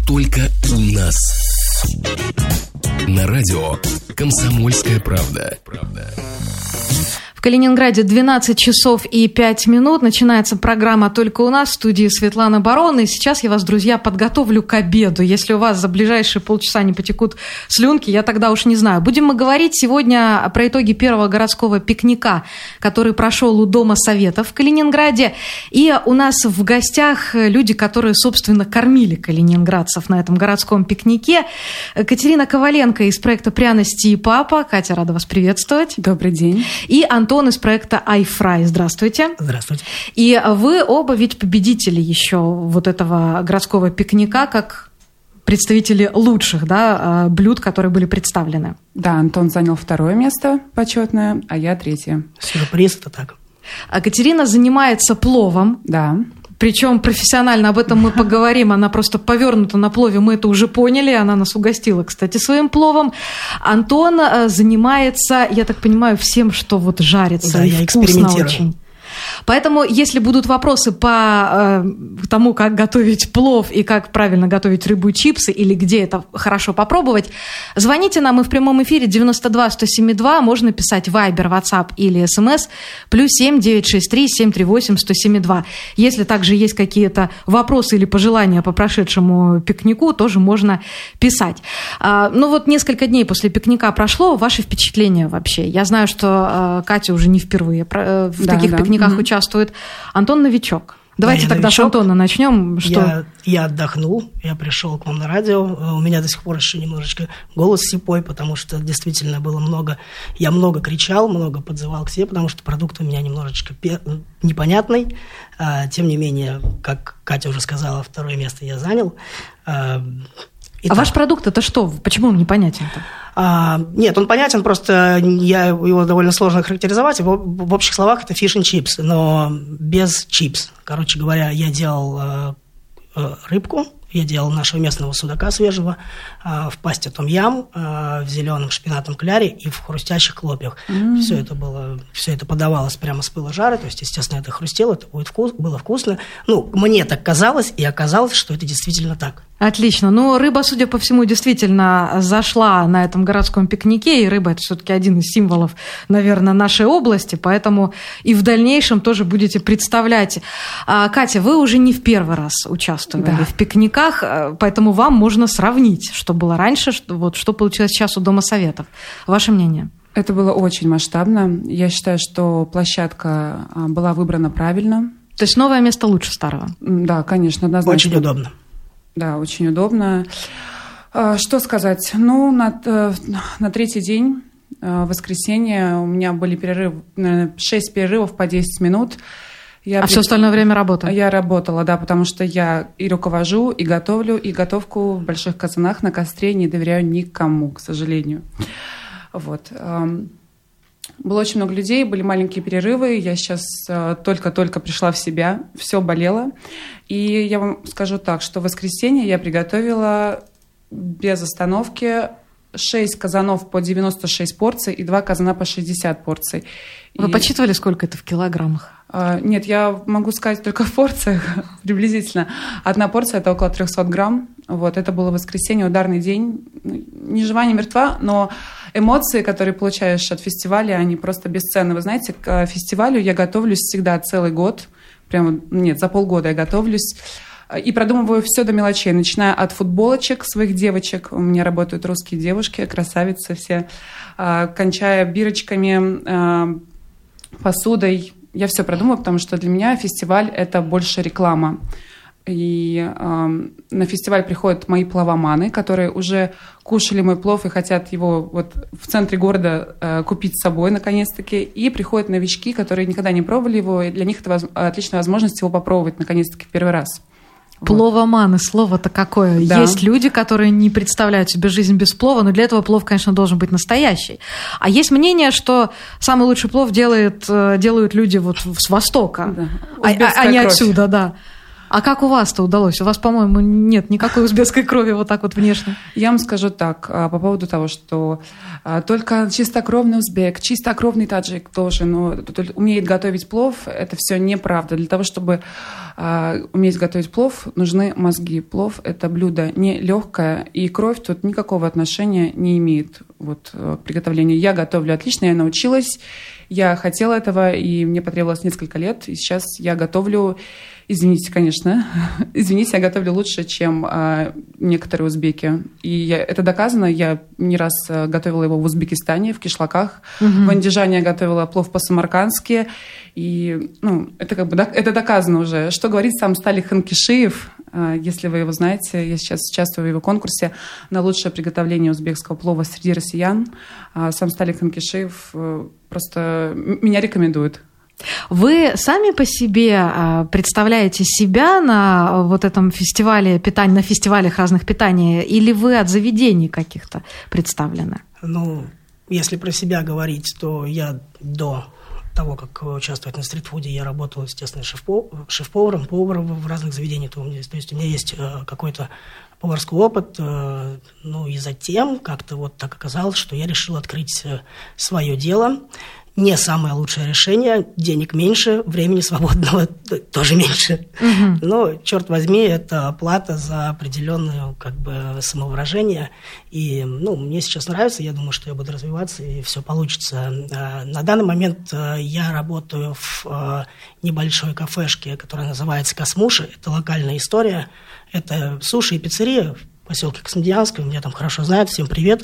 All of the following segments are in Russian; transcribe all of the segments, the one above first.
только у нас. На радио «Комсомольская правда». В Калининграде 12 часов и 5 минут. Начинается программа «Только у нас», в студии Светлана Барон. И сейчас я вас, друзья, подготовлю к обеду. Если у вас за ближайшие полчаса не потекут слюнки, я тогда уж не знаю. Будем мы говорить сегодня про итоги первого городского пикника, который прошел у Дома Советов в Калининграде. И у нас в гостях люди, которые, собственно, кормили калининградцев на этом городском пикнике. Катерина Коваленко из проекта «Пряности и папа». Катя, рада вас приветствовать. Добрый день. И Антон из проекта iFry. Здравствуйте. Здравствуйте. И вы оба ведь победители еще вот этого городского пикника, как представители лучших, да, блюд, которые были представлены. Да, Антон занял 2 место почетное, а я 3. Сюрприз, это так. А Катерина занимается пловом. Да. Причем профессионально, об этом мы поговорим. Она просто повернута на плове, мы это уже поняли. Она нас угостила, кстати, своим пловом. Антон занимается, я так понимаю, всем, что вот жарится. Да, и я вкусно экспериментирую. очень. Поэтому, если будут вопросы по тому, как готовить плов и как правильно готовить рыбу и чипсы, или где это хорошо попробовать, звоните нам, мы в прямом эфире 92-107-2, можно писать Viber, WhatsApp или SMS, +7 963 738 107-2. Если также есть какие-то вопросы или пожелания по прошедшему пикнику, тоже можно писать. Ну вот несколько дней после пикника прошло, ваши впечатления вообще? Я знаю, что Катя уже не впервые в таких пикниках участвует. Антон новичок. Давайте тогда новичок. С Антона начнем. Что? Я отдохнул, я пришел к вам на радио. У меня до сих пор еще немножечко голос сипой, потому что действительно было много. Я много кричал, много подзывал к себе, потому что продукт у меня немножечко непонятный. Тем не менее, как Катя уже сказала, 2 место я занял. А ваш продукт это что? Почему он непонятен-то? Нет, он понятен, просто его довольно сложно характеризовать. В общих словах это fish and chips, но без чипс. Короче говоря, я делал рыбку, я делал нашего местного судака свежего в пасте том-ям, в зеленом шпинатном кляре и в хрустящих хлопьях. Все это подавалось прямо с пыла жара, то есть, естественно, это хрустело, это было вкусно. Ну, мне так казалось, и оказалось, что это действительно так. Отлично. Ну, рыба, судя по всему, действительно зашла на этом городском пикнике, и рыба – это все-таки один из символов, наверное, нашей области, поэтому и в дальнейшем тоже будете представлять. Катя, вы уже не в первый раз участвовали в пикниках, поэтому вам можно сравнить, что было раньше, что получилось сейчас у Дома Советов. Ваше мнение? Это было очень масштабно. Я считаю, что площадка была выбрана правильно. То есть новое место лучше старого? Да, конечно, однозначно. Очень удобно. Да, очень удобно. Что сказать? Ну, на 3-й день, воскресенье, у меня были перерывы, 6 перерывов по 10 минут. Все остальное время работала? Я работала, да, потому что я и руковожу, и готовлю, и готовку в больших казанах на костре не доверяю никому, к сожалению. Вот. Было очень много людей, были маленькие перерывы. Я сейчас только-только пришла в себя, все болело. И я вам скажу так, что в воскресенье я приготовила без остановки 6 казанов по 96 порций и 2 казана по 60 порций. Вы подсчитывали, сколько это в килограммах? Нет, я могу сказать только в порциях, приблизительно. 1 порция – это около 300 грамм. Вот, это было воскресенье, ударный день. Ни жива, ни мертва, но эмоции, которые получаешь от фестиваля, они просто бесценны. Вы знаете, к фестивалю я готовлюсь всегда целый год. За полгода я готовлюсь. И продумываю все до мелочей, начиная от футболочек своих девочек. У меня работают русские девушки, красавицы все. Кончая бирочками, посудой. Я все продумываю, потому что для меня фестиваль – это больше реклама. И на фестиваль приходят мои пловоманы, которые уже кушали мой плов и хотят его вот в центре города купить с собой наконец-таки. И приходят новички, которые никогда не пробовали его, и для них это отличная возможность его попробовать наконец-таки в первый раз. Пловоманы, слово-то какое. Да. Есть люди, которые не представляют себе жизнь без плова, но для этого плов, конечно, должен быть настоящий. А есть мнение, что самый лучший плов делают люди вот с Востока, да. а не отсюда, да. А как у вас-то удалось? У вас, по-моему, нет никакой узбекской крови вот так вот внешне. Я вам скажу так, по поводу того, что только чистокровный узбек, чистокровный таджик тоже, но умеет готовить плов, это все неправда. Для того, чтобы уметь готовить плов, нужны мозги. Плов – это блюдо не легкое, и кровь тут никакого отношения не имеет вот, к приготовлению. Я готовлю отлично, я научилась, я хотела этого, и мне потребовалось несколько лет, и сейчас я готовлю. Извините, конечно. Извините, я готовлю лучше, чем некоторые узбеки. И это доказано. Я не раз готовила его в Узбекистане, в кишлаках. В Андижане я готовила плов по-самаркандски. И это как бы это доказано уже. Что говорит сам Сталик Ханкишиев, если вы его знаете. Я сейчас участвую в его конкурсе на лучшее приготовление узбекского плова среди россиян. Сам Сталик Ханкишиев просто меня рекомендует. Вы сами по себе представляете себя на вот этом фестивале питания, на фестивалях разных питаний, или вы от заведений каких-то представлены? Если про себя говорить, то я до того, как участвовать на стритфуде, я работал, естественно, шеф-поваром, поваром в разных заведениях. То есть у меня есть какой-то поварский опыт, и затем как-то вот так оказалось, что я решил открыть свое дело. Не самое лучшее решение, денег меньше, времени свободного тоже меньше. Но, черт возьми, это плата за определенное самовыражение. И мне сейчас нравится, я думаю, что я буду развиваться, и все получится. На данный момент я работаю в небольшой кафешке, которая называется «Космуши». Это локальная история. Это суши и пиццерия в поселке Космодемьянском. Меня там хорошо знают. Всем привет.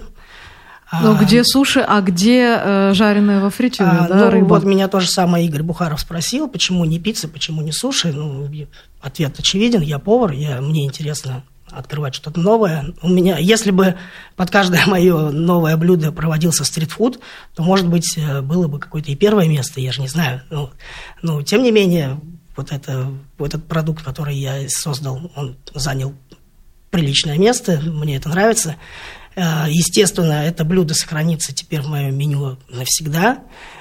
Где суши, а где жареная во фритюре, рыба? Вот меня то же самое Игорь Бухаров спросил, почему не пицца, почему не суши. Ответ очевиден, я повар, мне интересно открывать что-то новое. У меня, если бы под каждое мое новое блюдо проводился стритфуд, то, может быть, было бы какое-то и первое место, я же не знаю. Но тем не менее, вот этот продукт, который я создал, он занял приличное место, мне это нравится. Естественно, это блюдо сохранится теперь в моем меню навсегда.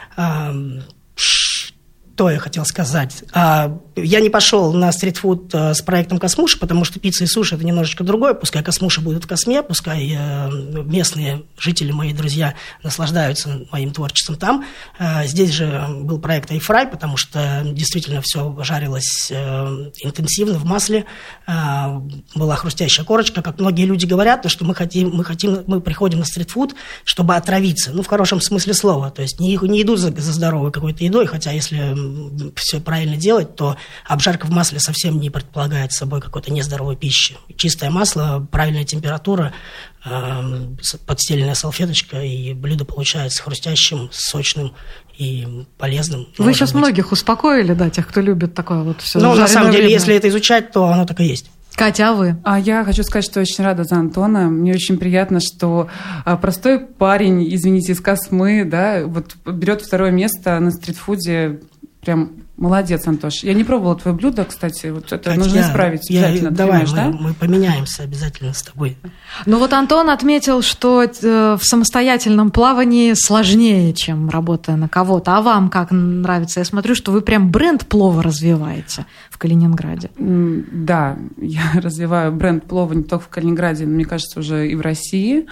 Что я хотел сказать? Я не пошел на стритфуд с проектом «Космуши», потому что пицца и суши – это немножечко другое. Пускай «Космуши» будут в Косме, пускай местные жители, мои друзья, наслаждаются моим творчеством там. Здесь же был проект «Айфрай», потому что действительно все жарилось интенсивно в масле. Была хрустящая корочка. Как многие люди говорят, что мы приходим на стритфуд, чтобы отравиться. В хорошем смысле слова. То есть не идут за здоровой какой-то едой, хотя если все правильно делать, то обжарка в масле совсем не предполагает собой какой-то нездоровой пищи. Чистое масло, правильная температура, подстеленная салфеточка, и блюдо получается хрустящим, сочным и полезным. Вы сейчас многих успокоили, тех, кто любит такое вот все. На самом деле, если это изучать, то оно так и есть. Катя, а вы? Я хочу сказать, что очень рада за Антона. Мне очень приятно, что простой парень, извините, из Космы, берет второе место на стритфуде. Прям молодец, Антош. Я не пробовала твое блюдо, кстати. Вот это Катя, нужно исправить обязательно. Давай, мы поменяемся обязательно с тобой. Антон отметил, что в самостоятельном плавании сложнее, чем работая на кого-то. А вам как нравится? Я смотрю, что вы прям бренд плова развиваете в Калининграде. Да, я развиваю бренд плова не только в Калининграде, но, мне кажется, уже и в России.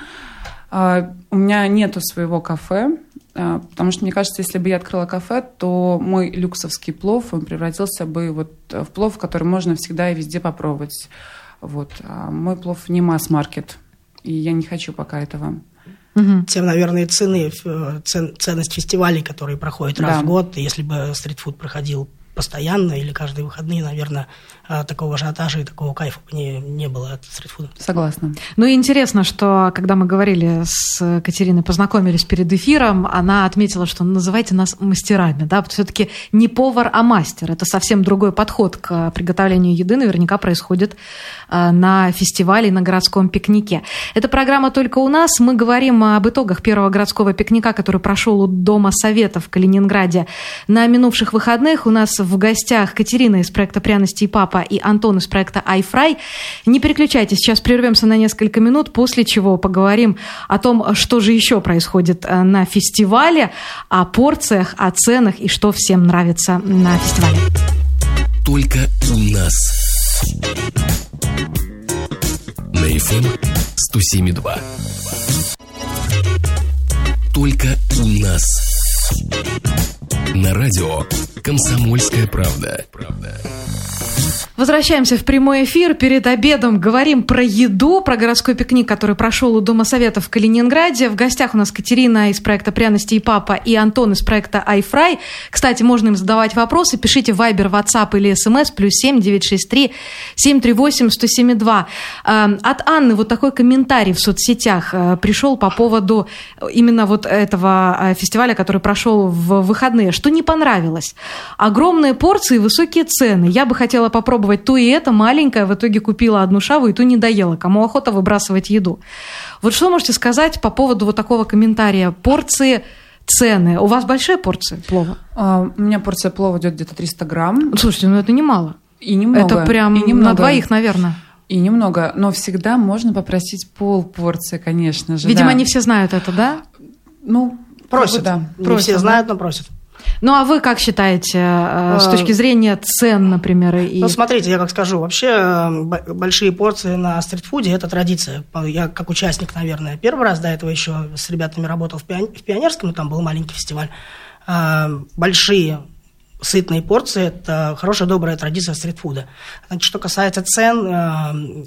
У меня нету своего кафе, потому что, мне кажется, если бы я открыла кафе, то мой люксовский плов, он превратился бы в плов, который можно всегда и везде попробовать. А мой плов не масс-маркет, и я не хочу пока этого. Тем, наверное, ценность фестивалей, которые проходят раз в год, если бы стритфуд проходил постоянно или каждые выходные, наверное, такого ажиотажа и такого кайфа бы не было от стритфуда. Согласна. И интересно, что когда мы говорили с Катериной, познакомились перед эфиром, она отметила, что называйте нас мастерами, все-таки не повар, а мастер. Это совсем другой подход к приготовлению еды, наверняка происходит на фестивале и на городском пикнике. Эта программа «Только у нас». Мы говорим об итогах первого городского пикника, который прошел у Дома Совета в Калининграде на минувших выходных. У нас в гостях Катерина из проекта «Пряности и папа» и Антон из проекта «Айфрай». Не переключайтесь, сейчас прервемся на несколько минут, после чего поговорим о том, что же еще происходит на фестивале, о порциях, о ценах и что всем нравится на фестивале. Только у нас. На FM 107.2. Только у нас. На радио «Комсомольская правда». Возвращаемся в прямой эфир. Перед обедом говорим про еду, про городской пикник, который прошел у Дома Советов в Калининграде. В гостях у нас Катерина из проекта «Пряности и папа» и Антон из проекта iFry. Кстати, можно им задавать вопросы. Пишите в Viber, WhatsApp или SMS +7 963 738 1072. От Анны вот такой комментарий в соцсетях пришел по поводу именно вот этого фестиваля, который прошел в выходные. Что не понравилось? Огромные порции, высокие цены. Я бы хотела попробовать то и это, маленькая, в итоге купила одну шаву и ту не доела. Кому охота выбрасывать еду? Вот что можете сказать по поводу вот такого комментария? Порции, цены. У вас большие порции плова? У меня порция плова идет где-то 300 грамм. Слушайте, ну это немало. И немного. Это прям на двоих, наверное. И немного. Но всегда можно попросить полпорции, конечно же. Видимо, не все знают это, да? Ну, просят. Да. Не все знают, но просят. Ну, а вы как считаете, с точки зрения цен, например? Ну, смотрите, я как скажу, вообще большие порции на стритфуде – это традиция. Я как участник, наверное, первый раз до этого еще с ребятами работал в Пионерском, но там был маленький фестиваль. Большие сытные порции – это хорошая, добрая традиция стритфуда. Значит, что касается цен,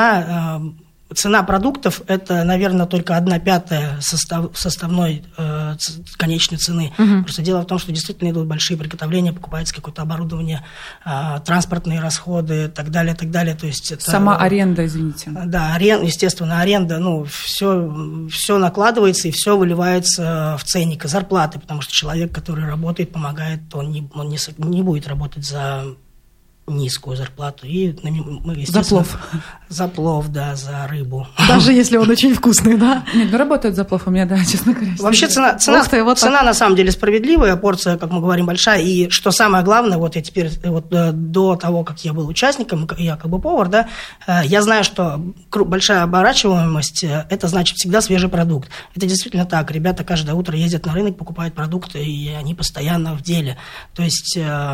цена продуктов – это, наверное, только 1/5 составной конечной цены. Просто дело в том, что действительно идут большие приготовления, покупается какое-то оборудование, транспортные расходы и так далее, так далее. То есть это, сама аренда, извините. Да, естественно, аренда, все накладывается и все выливается в ценник и зарплаты, потому что человек, который работает, помогает, он не будет работать за низкую зарплату. И мы, за плов. За плов, да, за рыбу. Даже если он очень вкусный, да? Нет, работает за плов у меня, да, честно говоря. Вообще цена на самом деле справедливая, порция, как мы говорим, большая. И что самое главное, вот я теперь, до того, как я был участником, я как бы повар, да, я знаю, что большая оборачиваемость, это значит всегда свежий продукт. Это действительно так. Ребята каждое утро ездят на рынок, покупают продукты, и они постоянно в деле. То есть,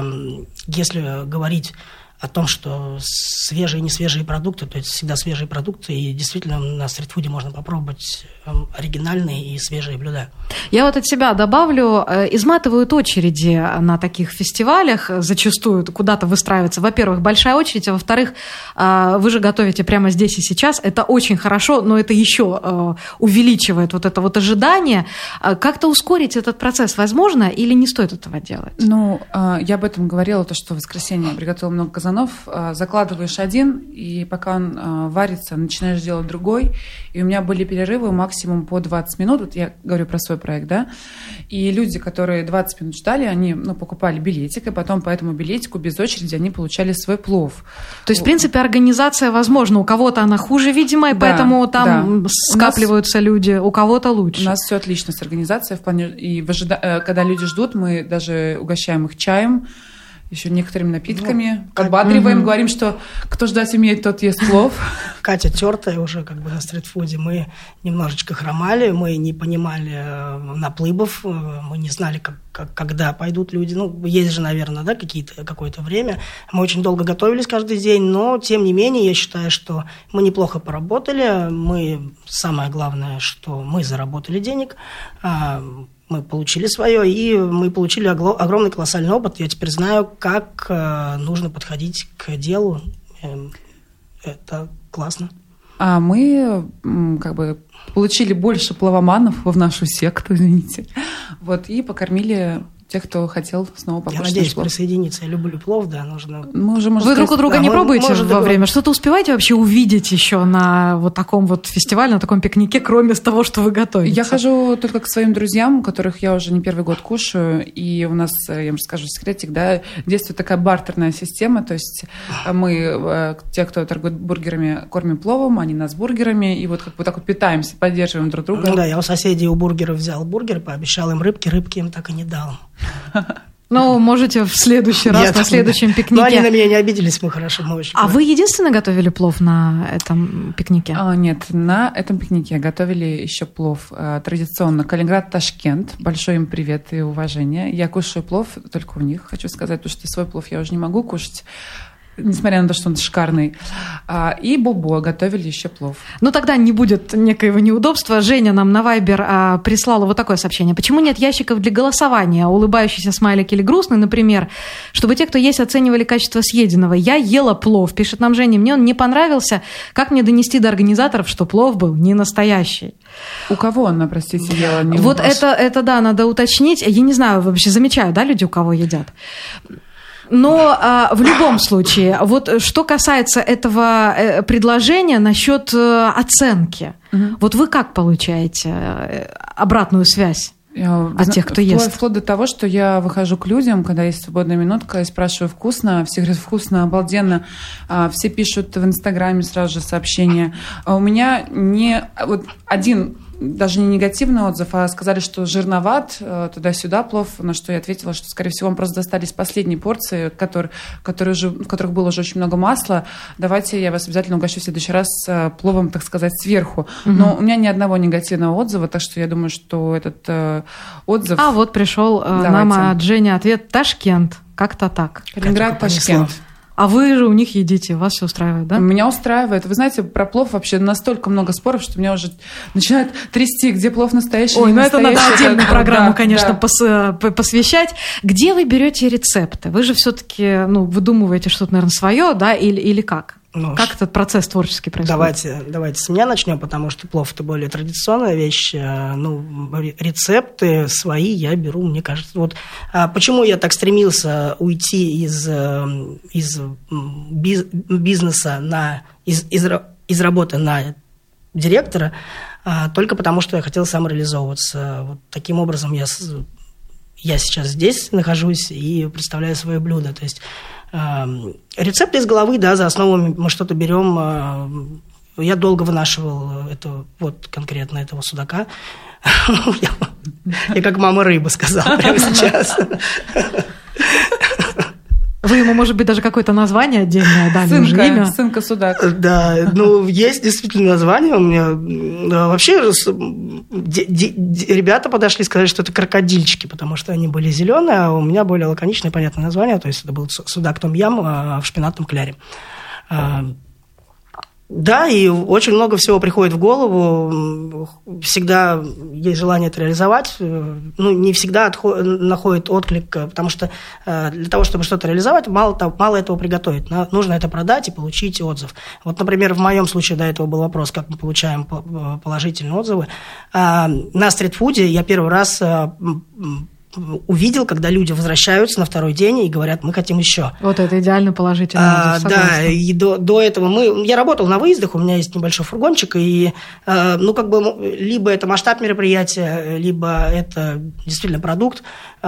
если говорить о том, что свежие и несвежие продукты, то есть всегда свежие продукты, и действительно на стритфуде можно попробовать оригинальные и свежие блюда. Я вот от себя добавлю, изматывают очереди на таких фестивалях, зачастую куда-то выстраивается. Во-первых, большая очередь, а во-вторых, вы же готовите прямо здесь и сейчас, это очень хорошо, но это еще увеличивает вот это вот ожидание. Как-то ускорить этот процесс возможно или не стоит этого делать? Ну, я об этом говорила, то, что в воскресенье я приготовила много казанов, закладываешь один, и пока он варится, начинаешь делать другой. И у меня были перерывы максимум по 20 минут. Вот я говорю про свой проект, да. И люди, которые 20 минут ждали, они покупали билетик, и потом по этому билетику без очереди они получали свой плов. То есть, в принципе, организация возможна. У кого-то она хуже, видимо, и да, поэтому там скапливаются люди, у кого-то лучше. У нас все отлично с организацией. В плане, и когда люди ждут, мы даже угощаем их чаем, еще некоторыми напитками, подбадриваем, говорим, что кто ждать умеет, тот ест плов. Катя тертая уже как бы на стритфуде. Мы немножечко хромали, мы не понимали наплывов, мы не знали, когда пойдут люди. Есть же, наверное, да, какое-то время. Мы очень долго готовились каждый день, но, тем не менее, я считаю, что мы неплохо поработали. Самое главное, что мы заработали денег, мы получили свое, и мы получили огромный колоссальный опыт. Я теперь знаю, как нужно подходить к делу. Это классно. А мы получили больше пловоманов в нашу секту, извините. И покормили тех, кто хотел снова покушать. Я надеюсь присоединиться. Я люблю плов, да, нужно... Вы друг у друга не пробуете во время? Что-то успеваете вообще увидеть еще на вот таком вот фестивале, на таком пикнике, кроме того, что вы готовите? Я хожу только к своим друзьям, которых я уже не первый год кушаю, и у нас, я вам расскажу секретик, да, действует такая бартерная система, то есть мы, те, кто торгует бургерами, кормим пловом, они нас бургерами, и вот так вот питаемся, поддерживаем друг друга. Да, я у соседей у бургеров взял бургер, пообещал им рыбки им так и не дал. Можете в следующий раз, на следующем пикнике. Но они на меня не обиделись, мы хорошо, мы очень. А вы единственные готовили плов на этом пикнике? Нет, на этом пикнике готовили еще плов традиционно Калининград-Ташкент. Большой им привет и уважение. Я кушаю плов только у них, хочу сказать, потому что свой плов я уже не могу кушать. несмотря на то, что он шикарный. И Бобо готовили еще плов. Ну, тогда не будет некоего неудобства. Женя нам на Вайбер прислала вот такое сообщение. Почему нет ящиков для голосования? Улыбающийся смайлик или грустный, например, чтобы те, кто есть, оценивали качество съеденного. Я ела плов, пишет нам Женя. Мне он не понравился. Как мне донести до организаторов, что плов был не настоящий? У кого она, простите, ела? Не вот это, да, надо уточнить. Я не знаю, вообще замечаю, да, люди, у кого едят? Но в любом случае, вот что касается этого предложения насчет оценки, вот вы как получаете обратную связь от тех, кто ест? Вплоть до того, что я выхожу к людям, когда есть свободная минутка, и спрашиваю, вкусно? Все говорят, вкусно, обалденно. Все пишут в Инстаграме сразу же сообщения. А у меня вот один... Даже не негативный отзыв, а сказали, что жирноват, туда-сюда плов, на что я ответила, что, скорее всего, вам просто достались последние порции, в которых было уже очень много масла. Давайте я вас обязательно угощу в следующий раз пловом, так сказать, сверху. Но у меня ни одного негативного отзыва, так что я думаю, что этот отзыв... А вот пришел нам от Жени ответ: Ташкент. Как-то так. Калининград, Ташкент. А вы же у них едите, вас все устраивает, да? Меня устраивает. Вы знаете, про плов вообще настолько много споров, что меня уже начинает трясти, где плов настоящий, Ой, не настоящий. Ой, ну это надо отдельную программу, да, конечно, посвящать. Где вы берете рецепты? Вы же все-таки, выдумываете что-то, наверное, свое, да, или как? Как этот процесс творческий происходит? Давайте с меня начнем, потому что плов – это более традиционная вещь. Рецепты свои я беру, мне кажется. Вот почему я так стремился уйти из бизнеса из работы на директора, только потому что я хотел самореализовываться. Вот таким образом я сейчас здесь нахожусь и представляю свое блюдо. То есть рецепты из головы, да, за основу мы что-то берем. Я долго вынашивал конкретно этого судака. Я как мама рыба сказала прямо сейчас. Вы ему, может быть, даже какое-то название отдельное дали? Сынка судак. Да, есть действительно название у меня. Вообще, ребята подошли и сказали, что это крокодильчики, потому что они были зеленые, а у меня более лаконичное, понятное название. То есть это был судак том-ям в шпинатном кляре. Да, и очень много всего приходит в голову. Всегда есть желание это реализовать. Не всегда находит отклик, потому что для того, чтобы что-то реализовать, мало этого приготовить. Нужно это продать и получить отзыв. Вот, например, в моем случае до этого был вопрос, как мы получаем положительные отзывы. На стритфуде я первый раз увидел, когда люди возвращаются на второй день и говорят, мы хотим еще. Вот это идеально положительно. Да, и до этого я работал на выездах, у меня есть небольшой фургончик, и либо это масштаб мероприятия, либо это действительно продукт.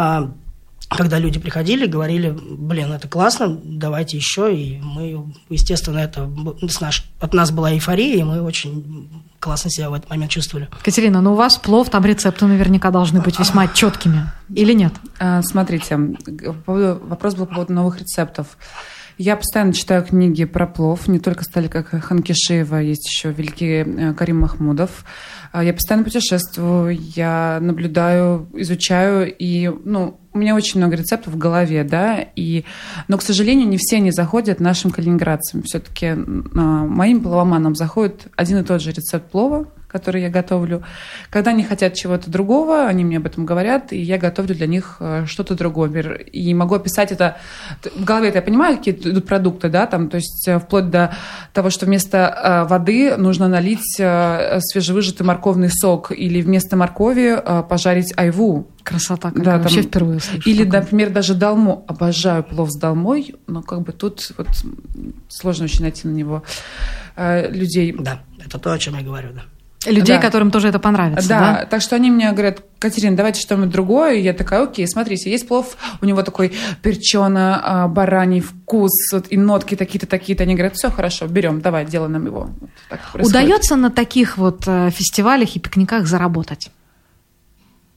Когда люди приходили, говорили, это классно, давайте еще, и мы, естественно, от нас была эйфория, и мы очень классно себя в этот момент чувствовали. Катерина, у вас плов, там рецепты наверняка должны быть весьма четкими, или нет? Смотрите, вопрос был по поводу новых рецептов. Я постоянно читаю книги про плов, не только Сталика Ханкишиева, есть еще великий Карим Махмудов. Я постоянно путешествую, я наблюдаю, изучаю, и, у меня очень много рецептов в голове, да, но, к сожалению, не все они заходят нашим калининградцам. Все-таки моим пловоманам заходит один и тот же рецепт плова, который я готовлю. Когда они хотят чего-то другого, они мне об этом говорят, и я готовлю для них что-то другое. И могу описать это... В голове я понимаю, какие идут продукты, да, то есть вплоть до того, что вместо воды нужно налить свежевыжатый морковный сок, или вместо моркови пожарить айву. Красота какая, вообще впервые слышу. Или, например, даже долмо. Обожаю плов с долмой, но тут сложно очень найти на него людей. Да, это то, о чем я говорю, да. Людей, которым тоже это понравится, да? Так что они мне говорят, Катерина, давайте что-нибудь другое. И я такая, окей, смотрите, есть плов, у него такой перчено-бараний вкус, и нотки такие-то. Они говорят, все хорошо, берем, давай, делай нам его. Удается на таких фестивалях и пикниках заработать?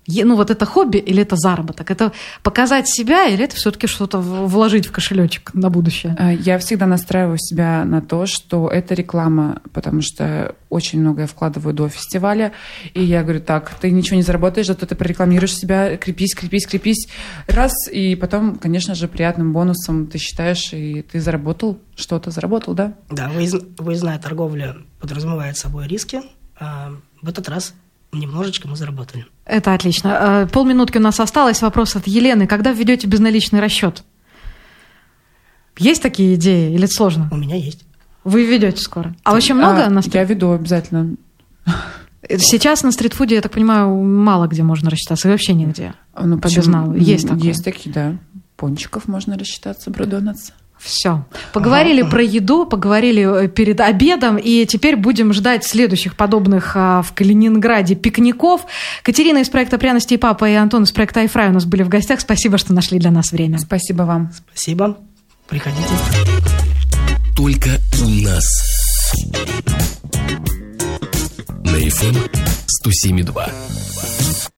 Ну, вот это хобби или это заработок? Это показать себя или это все-таки что-то вложить в кошелечек на будущее? Я всегда настраиваю себя на то, что это реклама, потому что очень многое вкладываю до фестиваля. И я говорю, так, ты ничего не заработаешь, зато ты прорекламируешь себя, крепись. Раз, и потом, конечно же, приятным бонусом ты считаешь, и ты заработал, да? Да, выездная торговля подразумевает собой риски. А в этот раз немножечко мы заработали. Это отлично. Полминутки у нас осталось. Вопрос от Елены. Когда введете безналичный расчет? Есть такие идеи или это сложно? У меня есть. Вы введете скоро. А очень много? Я веду обязательно. Сейчас на стритфуде, я так понимаю, мало где можно рассчитаться. И вообще нигде. Ну, по безналу. Есть такое? Есть такие, да. Пончиков можно рассчитаться, Бродонатс. Все. Поговорили про еду, поговорили перед обедом, и теперь будем ждать следующих подобных в Калининграде пикников. Катерина из проекта «Пряности и папа» и Антон из проекта «Айфрай» у нас были в гостях. Спасибо, что нашли для нас время. Спасибо вам. Спасибо. Приходите. Только у нас. На FM 107.2.